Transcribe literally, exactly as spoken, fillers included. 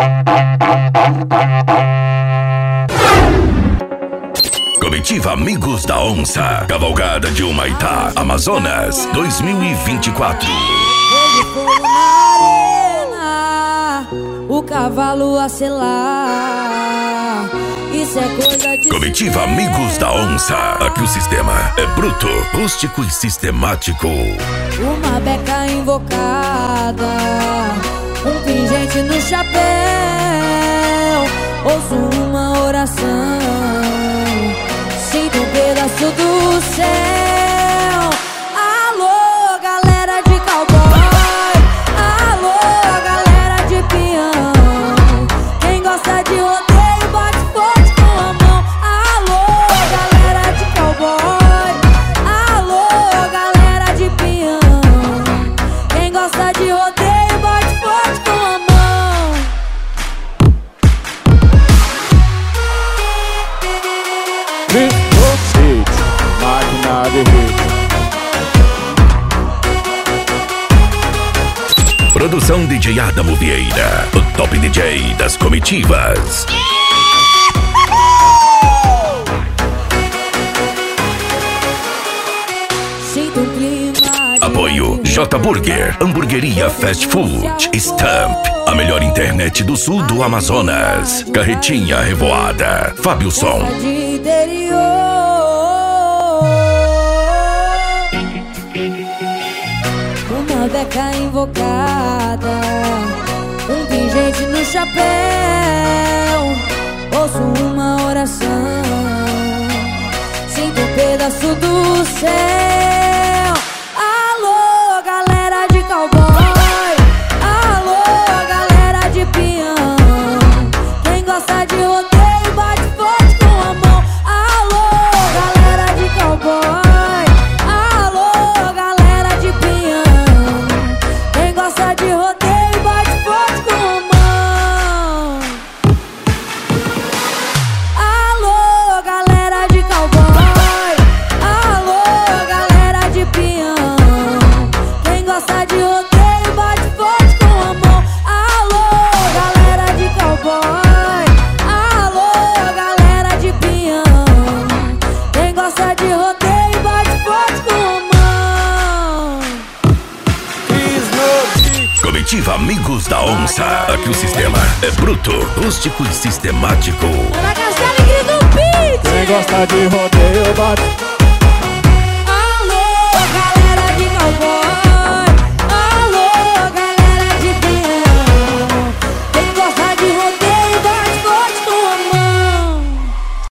Comitiva Amigos da Onça, Cavalgada de Humaitá, Amazonas, dois mil e vinte e quatro. Ele foi na arena, o cavalo a selar. Isso é coisa de Comitiva cinema. Amigos da Onça, aqui o sistema é bruto, rústico e sistemático. Uma beca invocada, um pingente no chapéu. Ouço uma oração, sinto um pedaço do céu. Alô, galera de cowboy, alô, galera de peão. Quem gosta de rodeio bate forte com a mão. Alô, galera de cowboy, alô, galera de peão. Quem gosta de rodeio bate forte com a mão. Máquina de hit. Produção D J Adamo Vieira, o top D J das comitivas. Sinto um clima de Apoio J Burger, Hamburgueria Fast Food, Stamp, a melhor internet do sul do Amazonas. Carretinha Revoada, Fábio Som. de interior. Uma beca invocada, um pingente no chapéu. Ouço uma oração, sinto um pedaço do céu. Alô, galera de cowboy, alô, galera de peão. Quem gosta de rodeio bate forte com a mão. Alô, galera de cowboy, alô, galera de peão. Quem gosta de rodeio bate forte com a mão. Alô, galera de cowboy, alô, galera de peão. Quem gosta de rodeio bate forte com a mão. Alô, galera de cowboy, alô, galera de peão. Quem gosta de rodeio bate forte com a mão. Comitiva Amigos da Onça, aqui o sistema é bruto, rústico e sistemático. Ana Castela e Grito Beat. Quem gosta de rodeio bate.